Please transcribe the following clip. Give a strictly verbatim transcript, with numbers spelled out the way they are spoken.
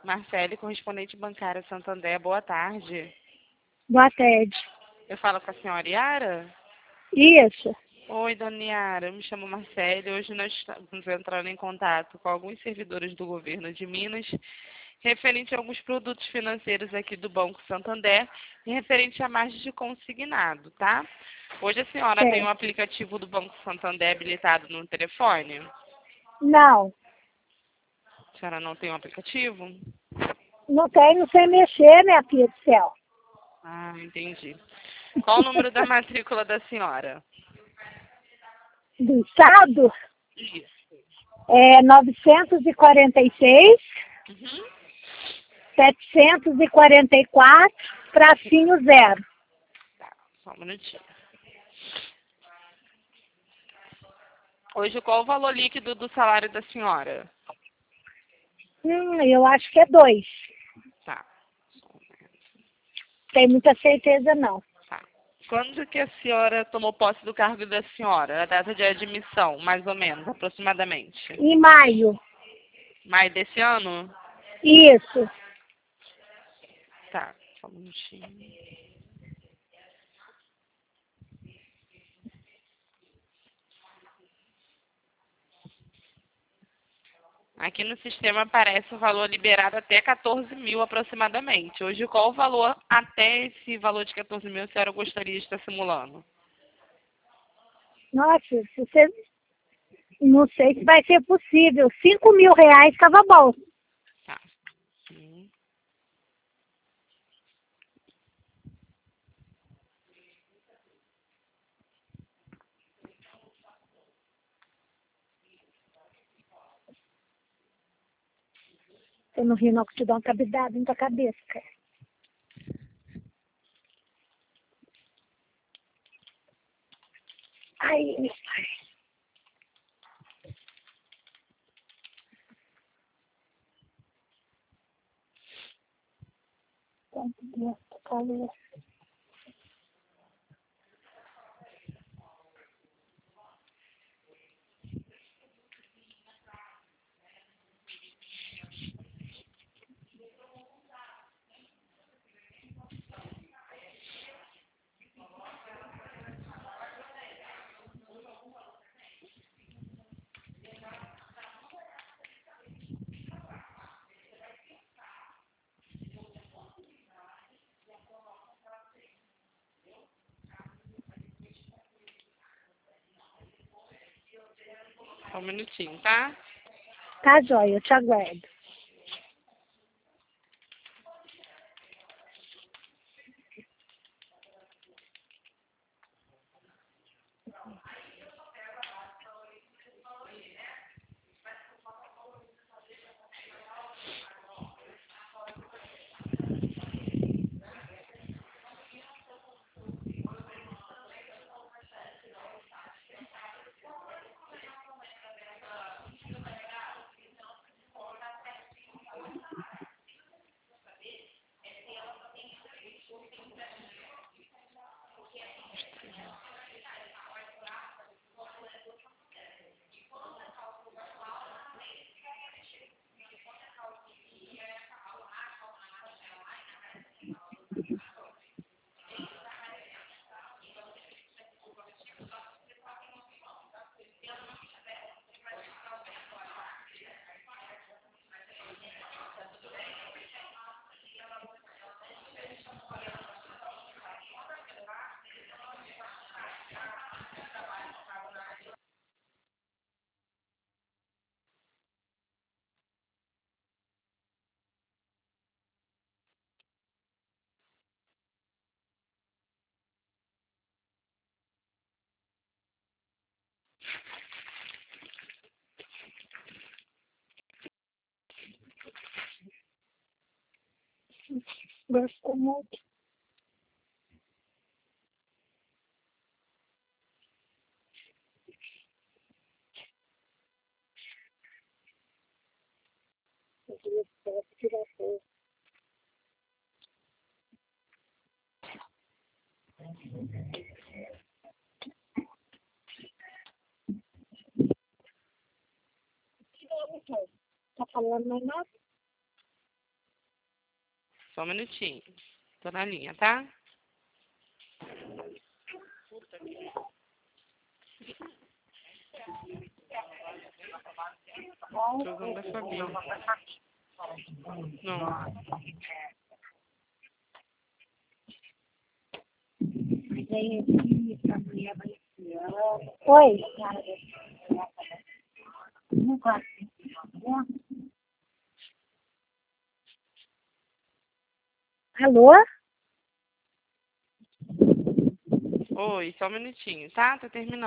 Marcele, correspondente bancária Santander, boa tarde. Boa tarde. Eu falo com a senhora Yara? Isso. Oi, dona Yara, eu me chamo Marcele. Hoje nós estamos entrando em contato com alguns servidores do governo de Minas, referente a alguns produtos financeiros aqui do Banco Santander e referente à margem de consignado, tá? Hoje a senhora Certo. tem um aplicativo do Banco Santander habilitado no telefone? Não. A senhora não tem um aplicativo? Não tem, não sei mexer, minha filha do céu. Ah, entendi. Qual o número da matrícula da senhora? Do estado Isso. é novecentos e quarenta e seis, Uhum. setecentos e quarenta e quatro, tracinho zero. Tá, só um minutinho. Hoje, qual o valor líquido do salário da senhora? Hum, eu acho que é dois. Tá. Tem muita certeza não. Tá. Quando que a senhora tomou posse do cargo da senhora? A data de admissão, mais ou menos, aproximadamente. Em maio. Maio desse ano? Isso. Tá, só um minutinho. Aqui no sistema aparece o valor liberado até quatorze mil aproximadamente. Hoje, qual o valor até esse valor de quatorze mil a senhora gostaria de estar simulando? Nossa, se você... Não sei se vai ser possível. Cinco mil reais estava bom. Tá. Hum. Eu não ri não que te dá uma cabidade na tua cabeça, cara. Ai, meu pai. Quanto Deus, calor. Só um minutinho, tá? Tá, joia, eu te aguardo. Gostou muito. Tá falando mais nada? Só um minutinho. Tô na linha, tá? Tô usando a Fabi. Não. Oi. Alô? Oi, só um minutinho, tá? Tô terminando.